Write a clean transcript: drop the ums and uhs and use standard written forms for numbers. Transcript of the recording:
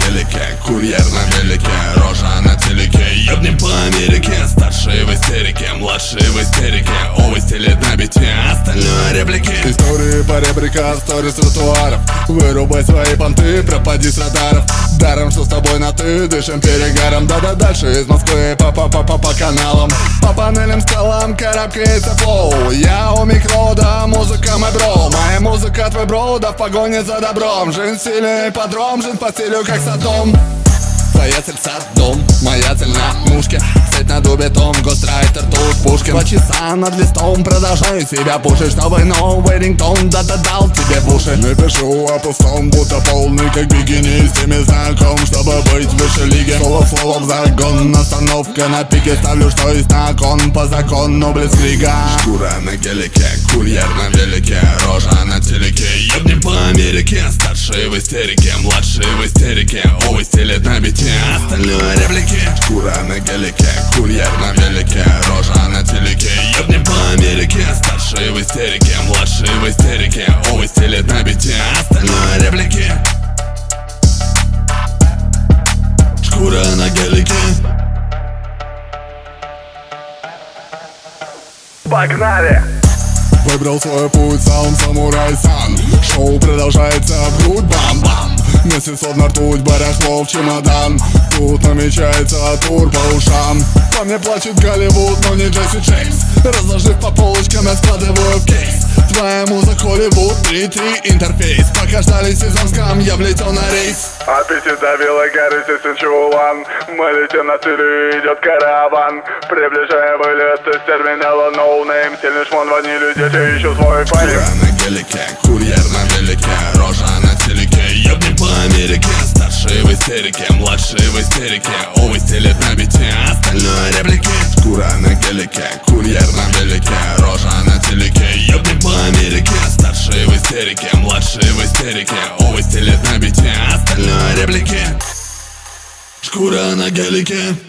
гелике, курьер на велике, рожа на телеке. Ёбнем по Америке, старший в истерике, младший в истерике. Овощ стелит на бите, остальное реплики. Истории по ребрика, сторис тротуаров. Вырубай свои понты, пропади с радаров. Даром, что с тобой на ты, дышим перегаром. Да-да, дальше из Москвы по каналам. По панелям, скалам карабкается флоу. Я у микрода, музыка мой бро. Моя музыка твой бро, да в погоне за добром. Жизнь сильный подром, жизнь по стилю как Содом. Твоя цель Содом, моя цель на мушке. Сеть на дубе том, гострайтер тут Пушкин. 2 часа над листом, продолжаю себя пушить, чтобы новый рингтон дал тебе в уши. Напишу о пустом, будто полный, как бикини. С теми знаком, чтобы быть выше лиги. Слово словом загон, остановка на пике. Ставлю, что есть на кон, по закону блицкрига. Шкура на гелике, курьер на велике, рожа на телеке. Ёбнем по Америке, старший в истерике, младший в истерике. Овощ стелит на бите, остальное реплики. Шкура на гелике, курьер на велике, рожа на телеке. Ёбнем по Америке, старший в истерике, младший в истерике. Овощ стелит на бите, остальное реплики. Шкура на гелике. Погнали! Выбрал свой путь, сам самурай сан. Шоу продолжается, в грудь бам-бам. Месяцев на ртуть, барахло в чемодан. Тут намечается тур по ушам. По мне плачет Голливуд, но не Джесси Джеймс. Разложив по полочкам, я складываю в кейс. Твоя муза Холливуд, 3-3 интерфейс. Пока ждали сезон скам, я влетел на рейс. Аппетит давила горы, Синчулан. Мы летим на Сирию, идет караван. Приближаем вылет из терминала ноунейм. Сильный шмон ванили, дети ищут свой фейм. Шкура на гелике, курьер на велике, рожа на телеке. Ёбнем по Америке, старший в истерике, младший в истерике. Овощ стелит на бите, остальное реплики. Шкура на гелике, курьер на велике, рожа на телеке. Ёбнем по Америке, старший в истерике, младший в истерике. Овощ стелит на бите, остальное реплики. Шкура на гелике.